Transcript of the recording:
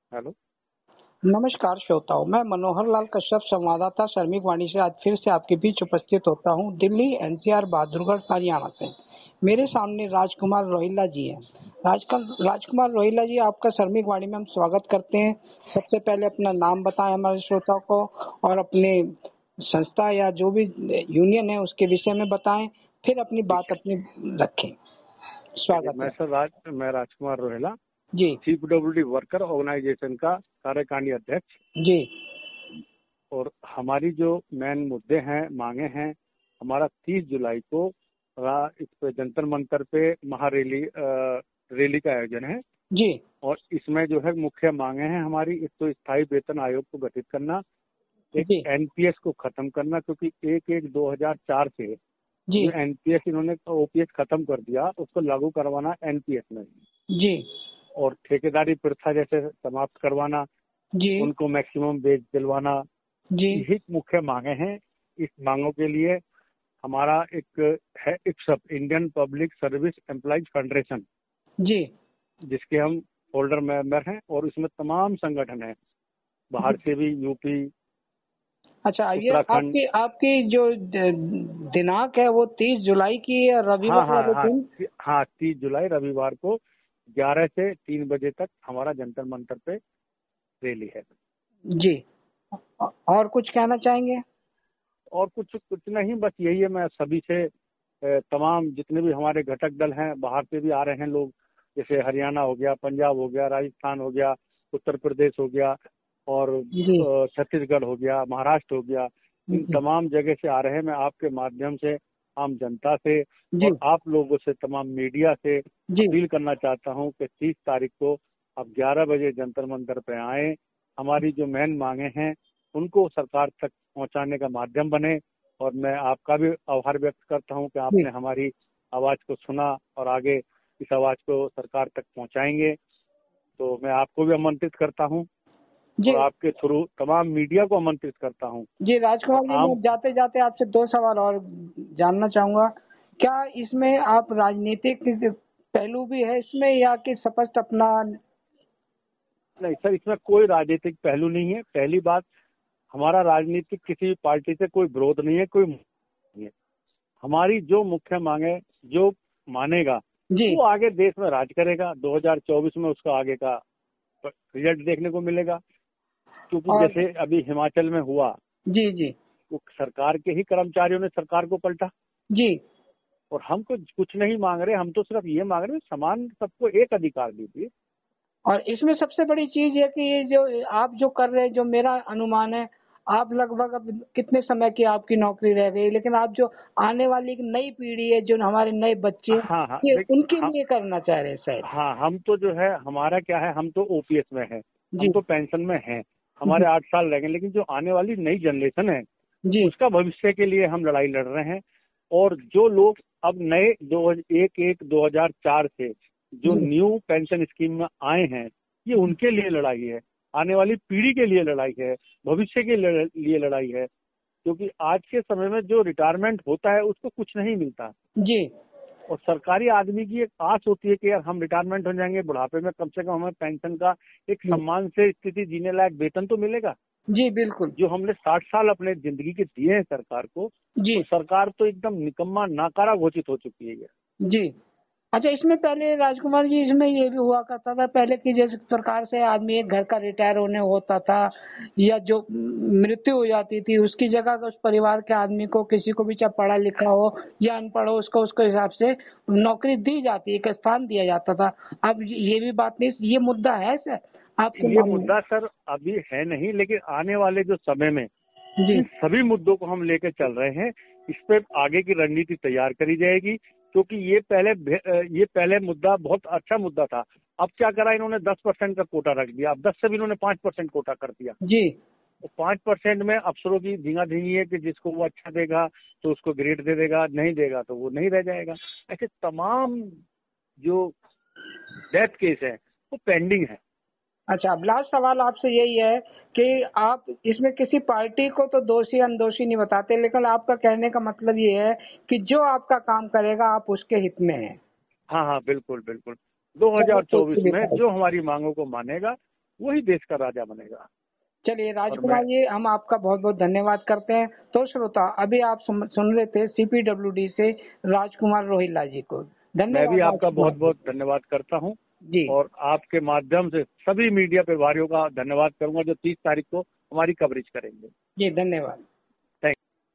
Hello. नमस्कार श्रोताओं, मैं मनोहर लाल कश्यप, संवाददाता श्रमिक वाणी से आज फिर से आपके बीच उपस्थित होता हूं, दिल्ली एनसीआर बहादुरगढ़ हरियाणा से। मेरे सामने राजकुमार रोहिल्ला जी हैं। राजकुमार रोहिल्ला जी, आपका श्रमिक वाणी में हम स्वागत करते हैं। सबसे पहले अपना नाम बताएं हमारे श्रोताओं को और अपने संस्था या जो भी यूनियन है उसके विषय में बताएं, फिर अपनी बात अपनी रखें। स्वागत है। मैं Rajkumar Rohilla ji. CPWD worker organisation का कार्यकारिणी अध्यक्ष जी। और हमारी जो मेन मुद्दे हैं, मांगे हैं, हमारा 30 जुलाई को इस पे जंतर मंतर पे रैली का आयोजन है जी। और इसमें जो है मुख्य मांगे हैं हमारी, एक तो स्थायी वेतन आयोग को गठित करना, एक NPS को खत्म करना, क्योंकि 1/1/2004 से जो NPS इन्होंने OPS खत्म कर दिया, उसको लागू करवाना NPS में जी। और ठेकेदारी प्रथा जैसे समाप्त करवाना जी। उनको मैक्सिमम वेज दिलवाना, जी। यही मुख्य मांगे हैं। इस मांगों के लिए हमारा एक है IPSF, Indian public service employees federation ji, जिसके हम होल्डर मेंबर हैं और इसमें तमाम संगठन हैं, बाहर से भी, यूपी। अच्छा, ये आपकी आपकी जो दिनांक है वो 30 जुलाई की है, रविवार वाले दिन? हाँ, 30 जुलाई रविवार को 11 से 3 बजे तक हमारा जंतर मंतर पे रैली है जी। और कुछ कहना चाहेंगे? और कुछ नहीं, बस यही है। मैं सभी से तमाम जितने भी हमारे घटक दल हैं, बाहर से भी आ रहे हैं लोग, जैसे हरियाणा हो गया, पंजाब हो गया, राजस्थान हो गया, उत्तर प्रदेश हो गया और छत्तीसगढ़ हो गया, महाराष्ट्र हो गया, इन तमाम जगह से आ रहे हैं। मैं आपके माध्यम से आम जनता से और आप लोगों से, तमाम मीडिया से अपील करना चाहता हूं कि 30 तारीख को आप 11 बजे जंतर मंतर पे आए, हमारी जो मेन मांगे हैं उनको सरकार तक पहुंचाने का माध्यम बने। और मैं आपका भी आभार व्यक्त करता हूं कि आपने हमारी आवाज को सुना और आगे इस आवाज को सरकार तक पहुंचाएंगे। तो मैं आपको भी आमंत्रित करता हूं और आपके थ्रू तमाम मीडिया को आमंत्रित करता हूं। जी राजकुमार जी, मैं जाते जाते आपसे 2 सवाल और जानना चाहूंगा। क्या इसमें आप राजनीतिक पहलू भी है इसमें या कि स्पष्ट अपना? नहीं सर, इसमें कोई राजनीतिक पहलू नहीं है। पहली बात, हमारा राजनीतिक किसी भी पार्टी से कोई विरोध नहीं है, कोई नहीं है। हमारी जो मुख्य मांगे, जो मानेगा वो आगे देश में राज करेगा। 2024 में उसका आगे का रिजल्ट देखने को मिलेगा, क्योंकि जैसे अभी हिमाचल में हुआ जी वो सरकार के ही कर्मचारियों ने सरकार को पलटा जी। और हम तो कुछ नहीं मांग रहे, हम तो सिर्फ ये मांग रहे हैं समान सबको एक अधिकार दीजिए। और इसमें सबसे बड़ी चीज है कि ये जो आप जो कर रहे हैं, जो मेरा अनुमान है, आप लगभग अब कितने समय की आपकी नौकरी रह गई, लेकिन आप जो आने वाली एक नई पीढ़ी है, जो हमारे नए बच्चे ये उनके लिए करना चाह रहे हैं शायद। हाँ, हम तो जो है, हमारा क्या है, हम तो OPS में है, हम तो पेंशन में हैं, हमारे 8 साल रह गए, लेकिन जो आने वाली नई जनरेशन है उसका भविष्य के लिए हम लड़ाई लड़ रहे हैं। और जो लोग अब नए 2001-2004 से जो न्यू पेंशन स्कीम में आए हैं, ये उनके लिए लड़ाई है, आने वाली पीढ़ी के लिए लड़ाई है, भविष्य के लिए लड़ाई है। क्योंकि आज के समय में जो रिटायरमेंट होता है उसको कुछ नहीं मिलता जी। और सरकारी आदमी की एक आस होती है कि यार हम रिटायरमेंट हो जाएंगे, बुढ़ापे में कम से कम हमें पेंशन का एक सम्मान से स्थिति जीने लायक वेतन तो मिलेगा। जी बिल्कुल। जो हमने 60 साल अपने जिंदगी के दिए हैं सरकार को, तो सरकार तो एकदम निकम्मा नाकारा घोषित हो चुकी है जी। अच्छा, इसमें पहले राजकुमार जी, इसमें ये भी हुआ करता था पहले कि जैसे सरकार से आदमी एक घर का रिटायर होने होता था या जो मृत्यु हो जाती थी, उसकी जगह उस परिवार के आदमी को, किसी को भी चाहे पढ़ा लिखा हो या अनपढ़ हो, उसको उसके हिसाब से नौकरी दी जाती, एक स्थान दिया जाता था। अब ये भी बात नहीं, ये मुद्दा है सर आपके? ये मुद्दा सर अभी है नहीं, लेकिन आने वाले जो समय में इन सभी मुद्दों को हम लेकर चल रहे हैं। इस पे आगे की रणनीति तैयार करी जाएगी, क्योंकि ये पहले मुद्दा बहुत अच्छा मुद्दा था। अब क्या करा इन्होंने, 10% का कोटा रख दिया। अब 10 से भी इन्होंने 5% कोटा कर दिया जी। तो 5% में अफसरों की धींगा धींगी है कि जिसको वो अच्छा देगा तो उसको ग्रेड दे देगा, नहीं देगा तो वो नहीं रह जाएगा। ऐसे तमाम जो डेथ केस है वो पेंडिंग है। अच्छा, अब लास्ट सवाल आपसे यही है कि आप इसमें किसी पार्टी को तो दोषी अनदोषी नहीं बताते, लेकिन आपका कहने का मतलब ये है कि जो आपका काम करेगा आप उसके हित में हैं। हाँ, बिल्कुल बिल्कुल। 2024 में जो हमारी मांगों को मानेगा वही देश का राजा बनेगा। चलिए राजकुमार जी, हम आपका बहुत बहुत धन्यवाद करते हैं। तो श्रोता, अभी आप सुन रहे थे CPWD से राजकुमार रोहिल्ला जी को। मैं धन्यवाद भी आपका राजकुमार बहुत बहुत धन्यवाद करता हूँ जी। और आपके माध्यम से सभी मीडिया पे भाइयों का धन्यवाद करूंगा जो 30 तारीख को हमारी कवरेज करेंगे। जी धन्यवाद।